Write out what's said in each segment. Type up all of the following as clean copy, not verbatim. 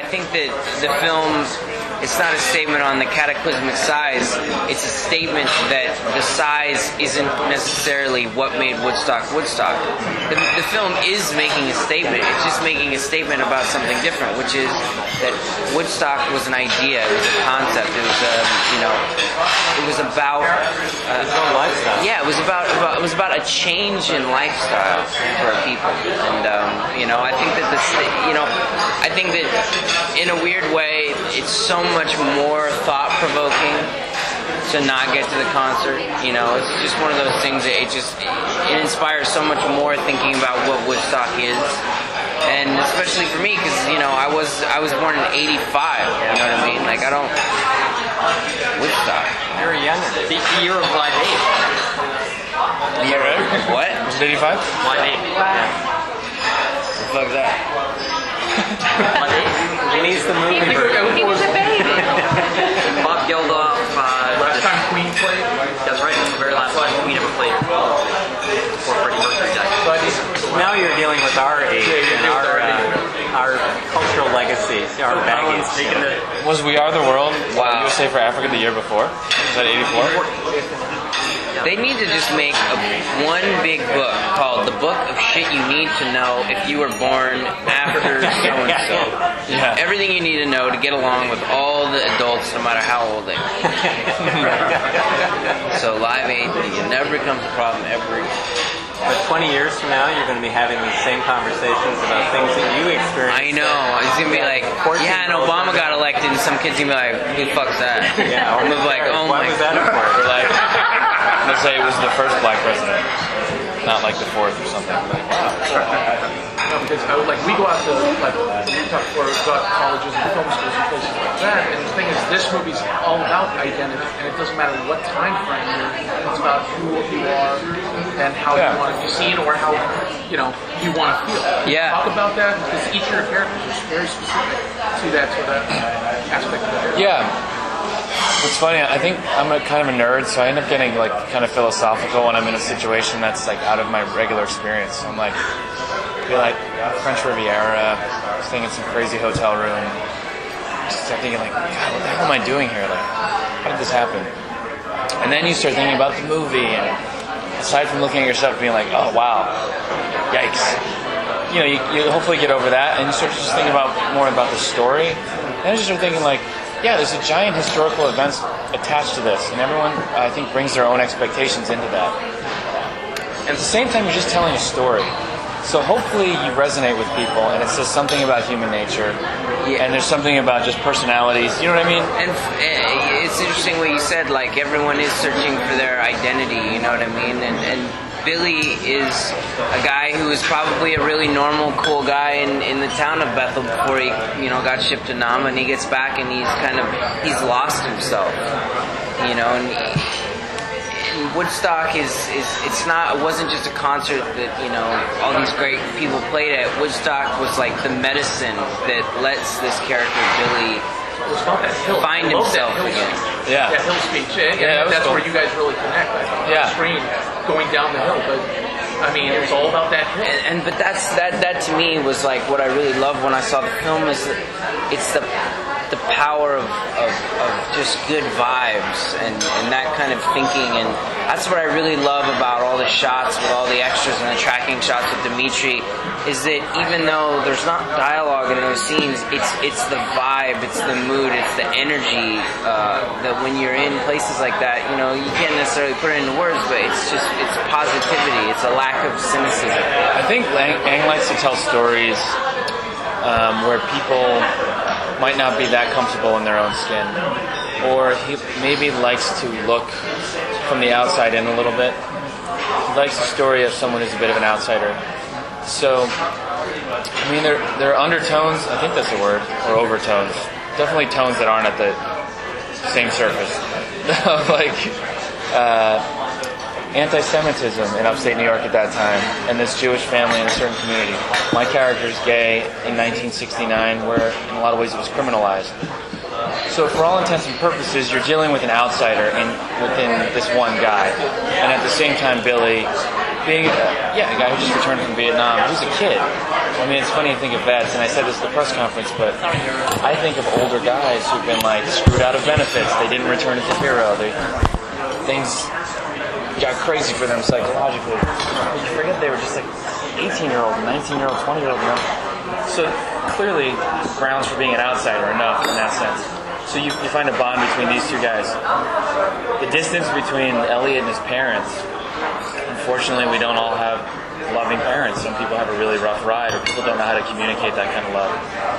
think that the film, it's not a statement on the cataclysmic size. It's a statement that the size isn't necessarily what made Woodstock Woodstock. The film is making a statement. It's just making a statement about something different, which is that Woodstock was an idea. It was a concept. It was it was about lifestyle. Yeah, it was about a change in lifestyle for people. And I think that I think that in a weird way, it's so much more thought-provoking to not get to the concert. It's just one of those things that it inspires so much more thinking about what Woodstock is, and especially for me because I was born in '85. You know what I mean? Like I don't Woodstock. You were young. The year of Live Aid. Year of what? Was it '85? Live Aid. Yeah. Fuck that. Live Aid. He needs the movie. He was a baby. Bob Geldof. Last time Queen played? That's right. The very last time Queen ever played before Freddie Mercury died. But Now you're dealing with our age and our cultural legacy, our baggage. Was We Are the World Wow. USA for Africa the year before? Was that '84? They need to just make one big book called The Book of Shit You Need to Know If You Were Born After So-and-so. Yeah. Everything you need to know to get along with all the adults, no matter how old they are. So Live Aid never becomes a problem ever again. But 20 years from now, you're going to be having these same conversations about things that you experienced. I know. It's going to be like, yeah, and Obama got elected, and some kid's going to be like, who the fuck's that? Yeah, I'm gonna be like, oh why my was that important? Or like, let's say it was the first black president, not like the fourth or something. no, because we go out to Utah or go out to colleges and film schools and places like that, and the thing is, this movie's all about identity, and it doesn't matter what time frame you're in. It's about who you are and how you want to be seen or how you want to feel. Yeah. Talk about that because each of your characters is very specific to that sort of aspect of it. Yeah. It's funny, I think I'm kind of a nerd, so I end up getting kind of philosophical when I'm in a situation that's out of my regular experience. So I'm like French Riviera, staying in some crazy hotel room. Just start thinking God, what the hell am I doing here? How did this happen? And then you start thinking about the movie, and aside from looking at yourself and being like, oh wow, yikes. You hopefully get over that, and you start just thinking more about the story. And I just start thinking yeah, there's a giant historical event attached to this, and everyone, I think, brings their own expectations into that. And at the same time, you're just telling a story. So hopefully you resonate with people, and it says something about human nature, and there's something about just personalities, you know what I mean? And it's interesting what you said, everyone is searching for their identity, you know what I mean? And Billy is a guy who is probably a really normal, cool guy in the town of Bethel before he, got shipped to Nam, and he gets back and he's lost himself, and Woodstock it wasn't just a concert that, all these great people played at. Woodstock was like the medicine that lets this character Billy find himself again. Yeah. That hill speech. That's cool. where you guys really connect. On the screen, going down the hill. But it was all about that hill. But that to me was what I really loved when I saw the film is that it's the power of just good vibes and that kind of thinking, and that's what I really love about all the shots with all the extras and the tracking shots with Dimitri, is that even though there's not dialogue in those scenes, it's the vibe, it's the mood, it's the energy that when you're in places like that, you can't necessarily put it into words, but it's positivity, it's a lack of cynicism. I think Ang likes to tell stories where people might not be that comfortable in their own skin, or he maybe likes to look from the outside in a little bit. He likes the story of someone who's a bit of an outsider. So, there are undertones, I think that's the word, or overtones. Definitely tones that aren't at the same surface. Anti-Semitism in upstate New York at that time, and this Jewish family in a certain community. My character's gay in 1969, where in a lot of ways it was criminalized. So for all intents and purposes, you're dealing with an outsider within this one guy. And at the same time, Billy, being a guy who just returned from Vietnam, who's a kid. I mean, it's funny to think of vets, and I said this at the press conference, but I think of older guys who've been like screwed out of benefits. They didn't return as a hero. Things got crazy for them psychologically. But you forget they were just like 18-year-old, 19-year-old, 20-year-old, you know? So clearly, grounds for being an outsider are enough in that sense. So you find a bond between these two guys. The distance between Elliot and his parents, unfortunately, we don't all have loving parents. Some people have a really rough ride, or people don't know how to communicate that kind of love.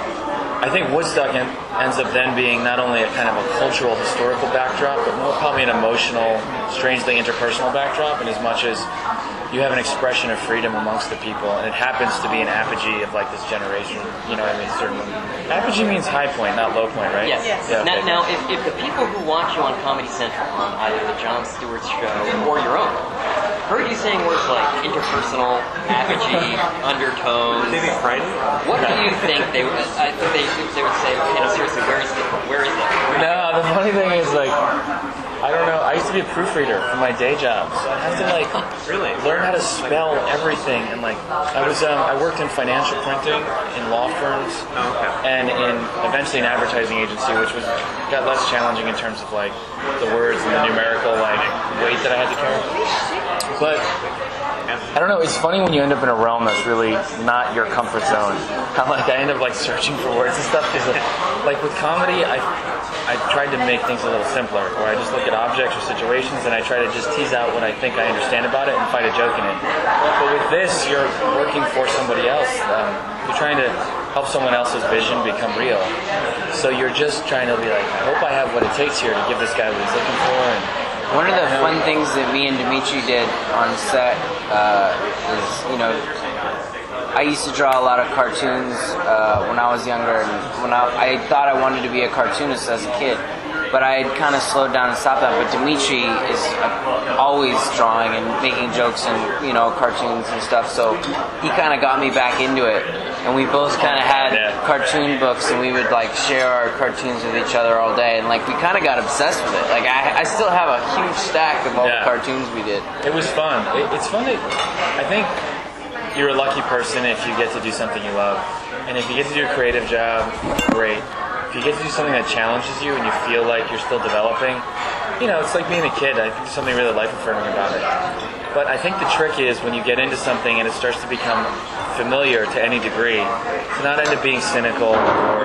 I think Woodstock ends up then being not only a kind of a cultural, historical backdrop, but more probably an emotional, strangely interpersonal backdrop, in as much as you have an expression of freedom amongst the people, and it happens to be an apogee of like this generation. You know what I mean? Certainly. Apogee means high point, not low point, right? Yes. Yeah, okay. Now, if the people who watch you on Comedy Central, on either the Jon Stewart show or your own, heard you saying words like interpersonal, apogee, undertones. They'd be frightened. What do you think they would? I think they would say, okay, no, seriously, where is it? No, the funny thing is, like, I don't know. I used to be a proofreader for my day job, so I had to like Really? learn how to spell everything. And like, I worked in financial printing in law firms, and in eventually an advertising agency, which got less challenging in terms of like the words and the numerical like weight that I had to carry. But I don't know. It's funny when you end up in a realm that's really not your comfort zone. I end up like searching for words and stuff because, like with comedy, I tried to make things a little simpler, where I just look at objects or situations and I try to just tease out what I think I understand about it and find a joke in it. But with this, you're working for somebody else. You're trying to help someone else's vision become real. So you're just trying to be like, I hope I have what it takes here to give this guy what he's looking for. And one of the fun things that me and Dimitri did on set is, you know, I used to draw a lot of cartoons when I was younger, and when I thought I wanted to be a cartoonist as a kid, but I had kind of slowed down and stopped that. But Dimitri is always drawing and making jokes and, you know, cartoons and stuff, so he kind of got me back into it, and we both kind of had cartoon books, and we would like share our cartoons with each other all day, and like we kind of got obsessed with it. Like I still have a huge stack of all the cartoons we did. It was fun. It's fun that I think you're a lucky person if you get to do something you love. And if you get to do a creative job, great. If you get to do something that challenges you and you feel like you're still developing, you know, it's like being a kid. I think there's something really life-affirming about it. But I think the trick is when you get into something and it starts to become familiar to any degree, to not end up being cynical or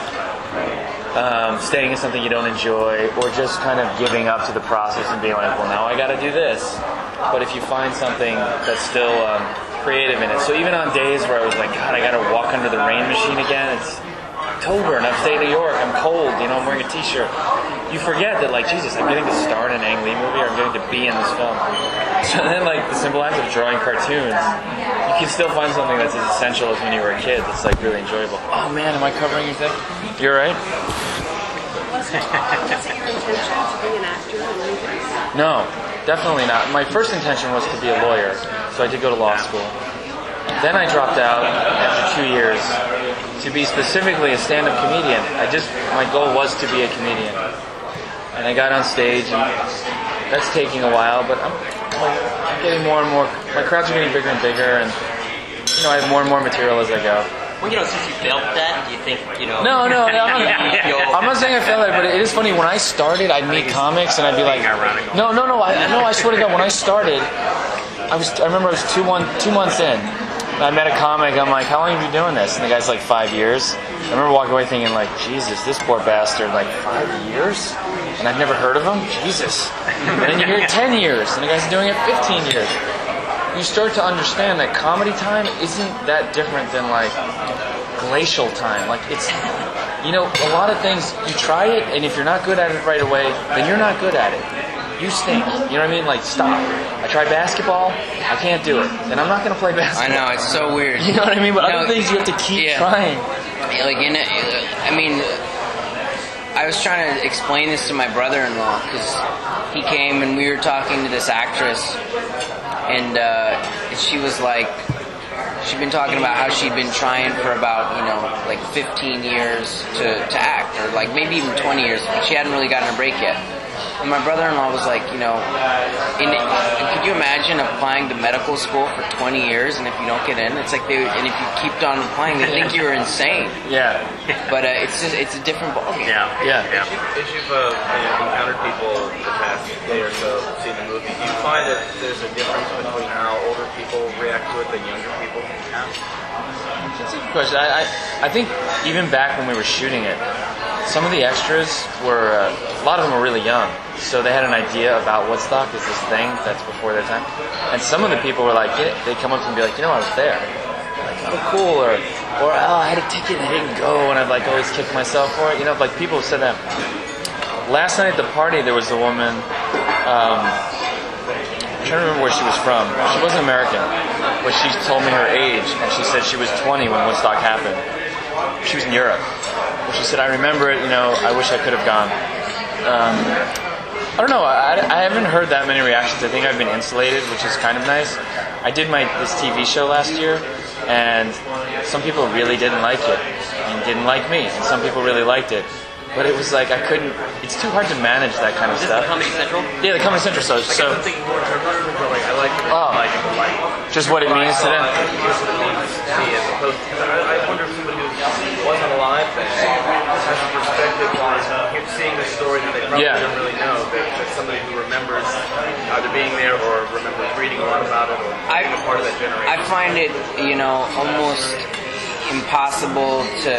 staying in something you don't enjoy, or just kind of giving up to the process and being like, well, now I got to do this. But if you find something that's still creative in it. So even on days where I was like, God, I got to walk under the rain machine again. It's October in upstate New York. I'm cold. You know, I'm wearing a t-shirt. You forget that, like, Jesus, I'm getting to star in an Ang Lee movie, or I'm getting to be in this film. So then, like, the simple act of drawing cartoons, you can still find something that's as essential as when you were a kid. That's like really enjoyable. Oh man, am I covering your thing? You're right. Was it your intention to be an actor in movies? No, definitely not. My first intention was to be a lawyer, so I did go to law school. Then I dropped out after 2 years to be specifically a stand-up comedian. My goal was to be a comedian. And I got on stage, and that's taking a while, but I'm getting more and more, my crowds are getting bigger and bigger, and, you know, I have more and more material as I go. Well, you know, since you failed that, do you think, you know... No, I'm not saying I failed at it, but it is funny. When I started, I'd meet comics, and I'd be like... No, I swear to God, when I started, I remember I was 2 months in, and I met a comic. I'm like, how long have you been doing this? And the guy's like, 5 years. I remember walking away thinking, like, Jesus, this poor bastard, like, 5 years? And I've never heard of him? Jesus. And then you hear 10 years, and the guy's doing it 15 years. You start to understand that comedy time isn't that different than, like, glacial time. Like, it's, you know, a lot of things, you try it, and if you're not good at it right away, then you're not good at it. You stink. You know what I mean? Like, stop. I tried basketball, I can't do it. Then I'm not going to play basketball. I know, it's so weird. You know what I mean? But other things you have to keep trying. Like, I mean, I was trying to explain this to my brother-in-law, because he came and we were talking to this actress, and she was like, she'd been talking about how she'd been trying for about, you know, like 15 years to act, or like maybe even 20 years, but she hadn't really gotten a break yet. And my brother-in-law was like, could you imagine applying to medical school for 20 years and if you don't get in, it's like and if you keep on applying, they think you're insane. Yeah. But it's a different ballgame. Yeah. As you've encountered people the past day or so seeing the movie, do you find that there's a difference between how older people react to it than younger people have? That's a good question. I think even back when we were shooting it, some of the extras were, a lot of them were really young. So they had an idea about Woodstock as this thing that's before their time. And some of the people were like, they'd come up to me and be like, I was there. Like, oh, cool. Or I had a ticket and I didn't go. And I'd like always kick myself for it. Like people have said that. Last night at the party, there was a woman, I'm trying to remember where she was from. She wasn't American, but she told me her age, and she said she was 20 when Woodstock happened. She was in Europe. But she said, I remember it, I wish I could have gone. I don't know, I haven't heard that many reactions. I think I've been insulated, which is kind of nice. I did this TV show last year, and some people really didn't like it, and didn't like me, and some people really liked it. But it was like it's too hard to manage that kind of Is this stuff. the Comedy Central? Yeah, the Comedy Central. So I'm thinking more in terms of I like it, just what it means to them. As opposed to, I wonder if somebody who wasn't alive then has a perspective on seeing the story that they probably don't really know, that somebody who remembers either being there or remembers reading a lot about it or being a part of that generation. I find it, almost impossible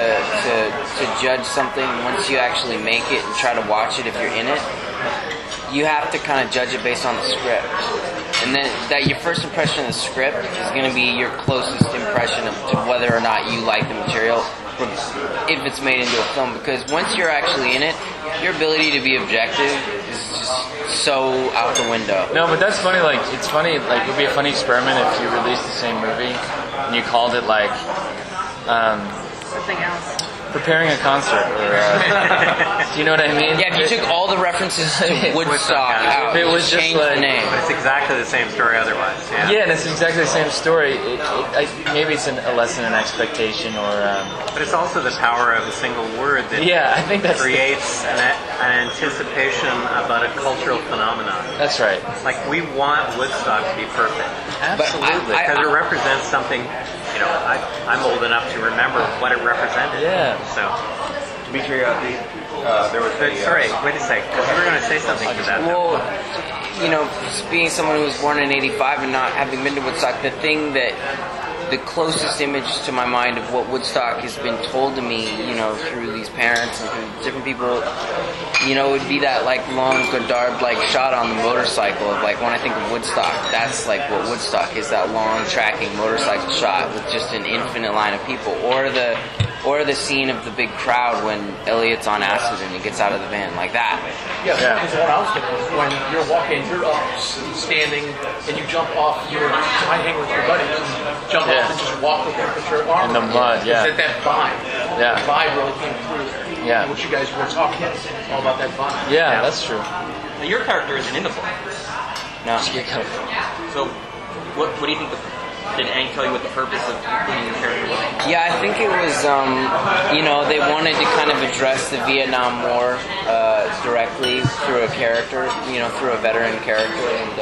to judge something once you actually make it and try to watch it if you're in it. You have to kind of judge it based on the script. And then that your first impression of the script is going to be your closest impression to whether or not you like the material if it's made into a film. Because once you're actually in it, your ability to be objective is just so out the window. No, but that's funny. It's funny. It would be a funny experiment if you released the same movie and you called it Something else. Preparing a concert, or do you know what I mean? Yeah, if you took all the references to Woodstock out, if it was just changed the name. But it's exactly the same story otherwise. Yeah, and it's exactly the same story. Maybe it's a lesson in expectation, or. But it's also the power of a single word that I think that's creates an anticipation about a cultural phenomenon. That's right. Like, we want Woodstock to be perfect. Absolutely. Because it represents something, I'm old enough to remember what it represented. Yeah. So. Dimitri, there was Sorry, wait a sec. You were going to say something to that. Well, being someone who was born in '85 and not having been to Woodstock, the closest image to my mind of what Woodstock has been told to me, through these parents and through different people, would be that long Godard shot on the motorcycle of when I think of Woodstock, that's what Woodstock is, that long tracking motorcycle shot with just an infinite line of people, or the scene of the big crowd when Elliot's on acid and he gets out of the van, like that. Yeah, because what I was thinking was when you're walking, you're up, standing, and you jump off, you're trying to hang with your buddies, and jump off and just walk with them, put your arm in the mud, It's that vibe. Yeah. The vibe really came through. Yeah. What you guys were talking about, all about that vibe. Yeah, that's true. Now, your character isn't in the book. No. So, what do you think did Ang tell you what the purpose of including your character was? Yeah, I think it was, they wanted to kind of address the Vietnam War directly through a character, through a veteran character. And,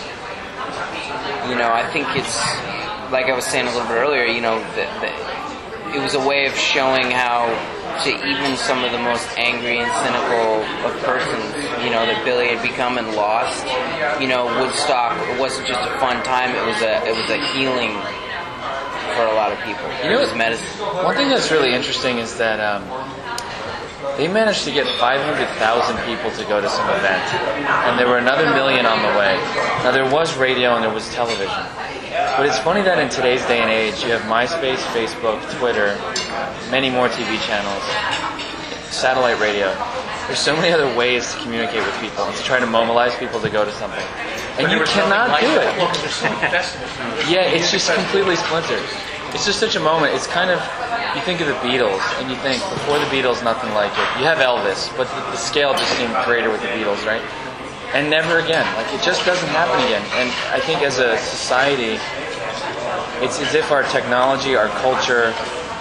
I think it's, like I was saying a little bit earlier, it was a way of showing how to even some of the most angry and cynical of persons, that Billy had become and lost. Woodstock wasn't just a fun time; it was a healing for a lot of people. It was medicine. One thing that's really interesting is that they managed to get 500,000 people to go to some event, and there were another million on the way. Now there was radio and there was television, but it's funny that in today's day and age, you have MySpace, Facebook, Twitter, many more TV channels, satellite radio. There's so many other ways to communicate with people and to try to mobilize people to go to something. And you cannot do it. Well, because there's so many festivals. Yeah, it's just completely splintered. It's just such a moment. It's kind of, you think of the Beatles, and you think, before the Beatles, nothing like it. You have Elvis, but the scale just seemed greater with the Beatles, right? And never again. It just doesn't happen again. And I think as a society, it's as if our technology, our culture,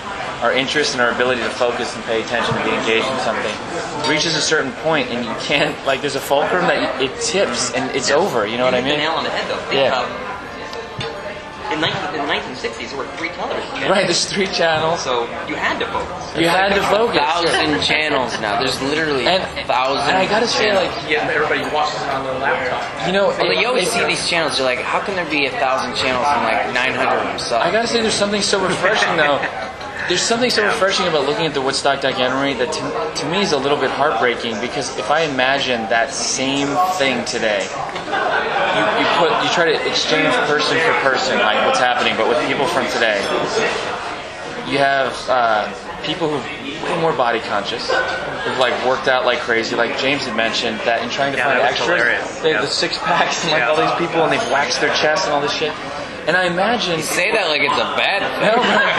our interest and our ability to focus and pay attention and be engaged in something reaches a certain point, and you can't, like, there's a fulcrum that it tips and it's over. You know what I You hit mean? the nail on the head, though. Think about in the 1960s, there were 3 television channels. Right, there's 3 channels. So you had to focus. You had to focus. 1,000 channels now. There's literally And 1,000. I gotta say, like, Yeah, everybody watches it on their laptop. you know, Well, you always it- see these channels. You're like, how can there be 1,000 channels and like 900 of them suck? I gotta say, there's something so refreshing though. There's something so refreshing about looking at the Woodstock documentary that to me is a little bit heartbreaking, because if I imagine that same thing today, you try to exchange person for person, like what's happening, but with people from today. You have people who've way more body conscious, who've like worked out like crazy. Like James had mentioned that in trying to find that was extras, hilarious. they have the 6 packs and like all these people, and they've waxed their chests and all this shit. And I imagine Say that like it's a bad thing.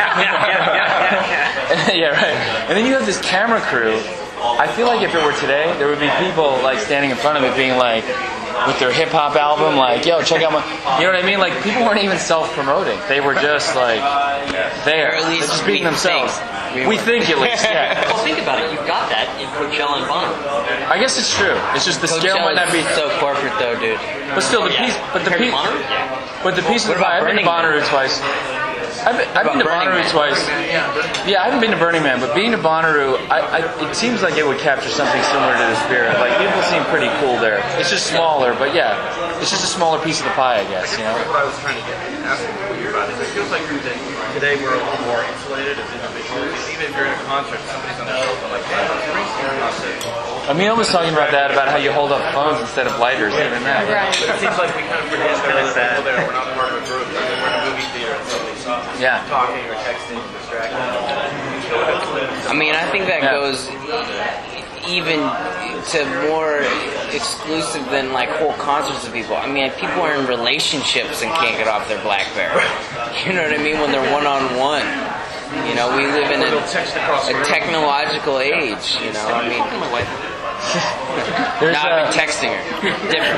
yeah, right. And then you have this camera crew. I feel like if it were today, there would be people like standing in front of it being like, with their hip hop album, like, yo, check out my, you know what I mean? Like, people weren't even self-promoting. They were just like, there. Or at least They're just being we themselves. think. We think at least, yeah. Well, think about it. You've got that in Coachella and Bonnaroo. I guess it's true. It's just the scale might not be, Coachella's so corporate though, dude. but still the piece, Compared to Bonnaroo? but the piece of What the pie, about I've been to Burning Man? Bonnaroo twice. I've been to Burning Bonnaroo Man? twice. Yeah, I haven't been to Burning Man, but being to Bonnaroo, it seems like it would capture something similar to the spirit. Like, people seem pretty cool there. It's just smaller, but yeah, it's just a smaller piece of the pie, I guess, you know? What I was trying to ask you about is it feels like today we're a little more insulated as individuals. Even if you're in a concert, somebody's on the show, they're like, hey, let's bring some concert. Emil was talking about that, about how you hold up phones instead of lighters. Even that. But it seems like we kind of forget that we're people there. We're not part of a group. I mean, we're in a movie theater and somebody's Yeah. talking or texting, distracting. I mean, I think that Yeah. goes even to more exclusive than like whole concerts of people. I mean, people are in relationships and can't get off their BlackBerry. You know what I mean? When they're one-on-one. You know, we live in They'll text across a the room. technological age. You know, I mean, My wife. There's now I've been texting her. Different.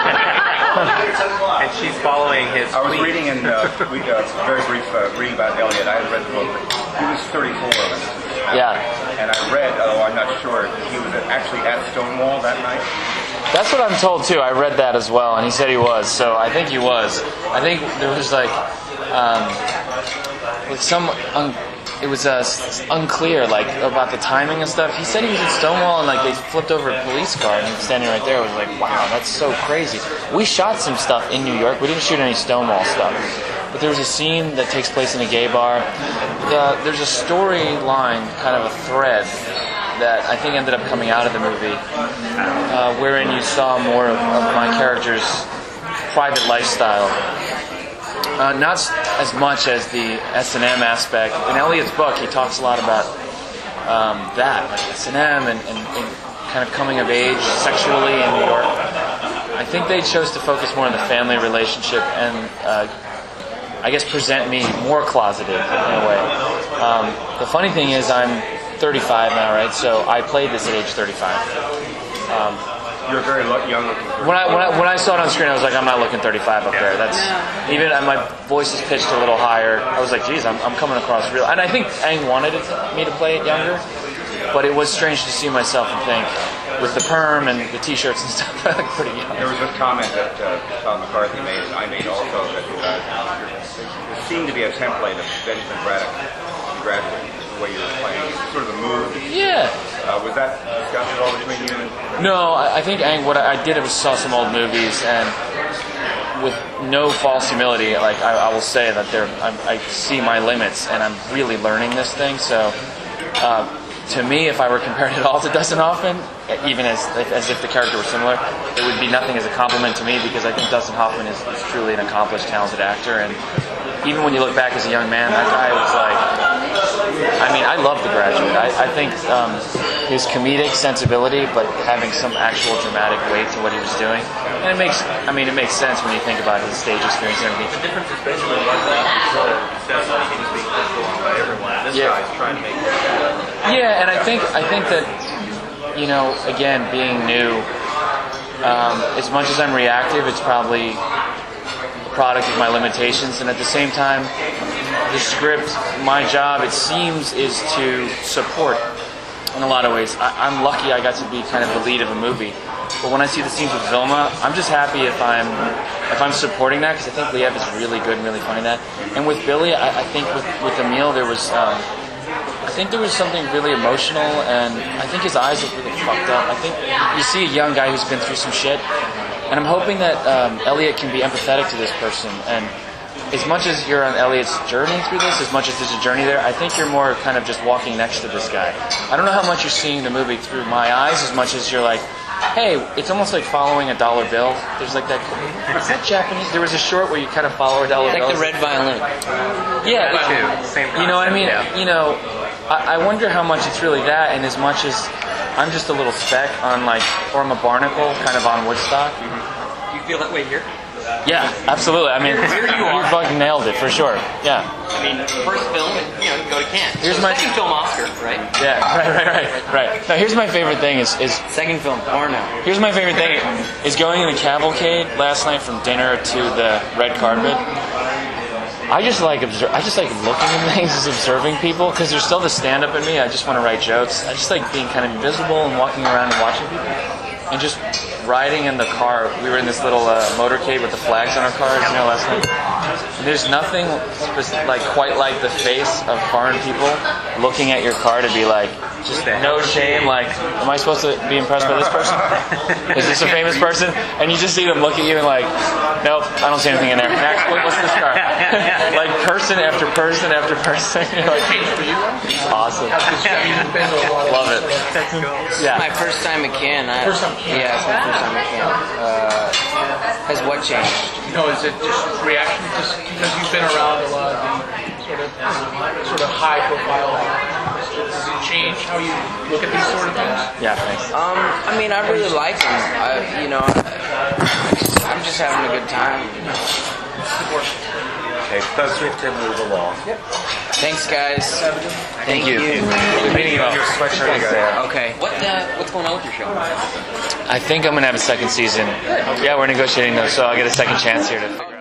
And she's following his I was tweet. reading in very brief reading about Elliot. I had read the book. He was 34 when this was, yeah. and I read, although I'm not sure, he was actually at Stonewall that night. That's what I'm told too. I read that as well, and he said he was. So I think he was. I think there was like some. It was unclear, like, about the timing and stuff. He said he was at Stonewall, and like they flipped over a police car, and he was standing right there. I was like, wow, that's so crazy. We shot some stuff in New York. We didn't shoot any Stonewall stuff, but there was a scene that takes place in a gay bar. There's a storyline, kind of a thread, that I think ended up coming out of the movie, wherein you saw more of my character's private lifestyle. Not as much as the S&M aspect. In Elliot's book, he talks a lot about that, like S&M and kind of coming of age sexually in New York. I think they chose to focus more on the family relationship and I guess present me more closeted in a way. The funny thing is I'm 35 now, right? So I played this at age 35. You're very young looking. When I saw it on screen, I was like, I'm not looking 35 up there. That's even my voice is pitched a little higher. I was like, geez, I'm coming across real. And I think Aang wanted me to play it younger, but it was strange to see myself and think, with the perm and the t-shirts and stuff, I look pretty young. There was a comment that Tom McCarthy made, and I made also, that there seemed to be a template of Benjamin Braddock in Graduate, the way you were playing, sort of the mood. Yeah. Was that discussed at all between you and... No, I think what I did was saw some old movies, and with no false humility, like I will say that I see my limits, and I'm really learning this thing. So, to me, if I were compared at all to Dustin Hoffman, even as if the character were similar, it would be nothing as a compliment to me, because I think Dustin Hoffman is truly an accomplished, talented actor, and even when you look back as a young man, that guy was like, I mean, I love The Graduate. I think his comedic sensibility, but having some actual dramatic weight to what he was doing, and it makes sense when you think about his stage experience and everything. The difference is Benjamin wasn't control. That's why he was being pushed along by everyone. This guy's trying to make it. Yeah, and I think that, you know, again, being new, as much as I'm reactive, it's probably a product of my limitations, and at the same time, the script, my job, it seems, is to support in a lot of ways. I'm lucky I got to be kind of the lead of a movie. But when I see the scenes with Vilma, I'm just happy if I'm supporting that, because I think Liev is really good and really funny in that. And with Billy, I think with Emil, there was something really emotional, and I think his eyes look really fucked up. I think you see a young guy who's been through some shit, and I'm hoping that Elliot can be empathetic to this person. And as much as you're on Elliot's journey through this, as much as there's a journey there, I think you're more kind of just walking next to this guy. I don't know how much you're seeing the movie through my eyes, as much as you're like, hey, it's almost like following a dollar bill. There's like that. Is that Japanese? There was a short where you kind of follow a dollar bill. Like the Red Violin. Yeah, Same you know what I mean? concept, yeah. You know, I wonder how much it's really that, and as much as I'm just a little speck on or I'm a barnacle kind of on Woodstock. Do you feel that way here? Yeah, absolutely. I mean, Here you are. you fucking nailed it for sure. Yeah. I mean, first film, you know, you go to Cannes. Here's my second film Oscar, right? Yeah, right. Now, here's my favorite thing is Second film, porno. here's my favorite thing is going in the cavalcade last night from dinner to the red carpet. I just like looking at things, as observing people, because there's still the stand-up in me. I just want to write jokes. I just like being kind of invisible and walking around and watching people, and just riding in the car. We were in this little motorcade with the flags on our cars, last night. And there's nothing quite like the face of foreign people looking at your car to be like, just no shame, like, am I supposed to be impressed by this person? Is this a famous person? And you just see them look at you and like, nope, I don't see anything in there. Next, what's this car? Like person after person after person. You're like, awesome. Love it. Yeah. My first time at Cannes. Yeah, it's my first time at Cannes. Has what changed? Is it just reaction? Just because you've been around a lot of the sort of high profile actors, does it change how you look at these sort of things? Yeah, thanks. I mean, I really like them. I'm just having a good time. Okay, let's have to move along. Thanks, guys. Thank you. Your sweatshirt is there. Okay. What's going on with your show? I think I'm going to have a second season. Yeah, we're negotiating those, so I'll get a second chance here to figure